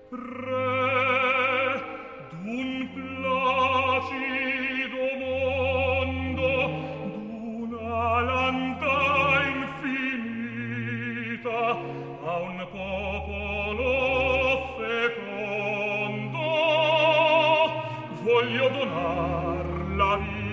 Re d'un placido mondo, d'una lanta infinita, a un popolo fecondo voglio donar la vita.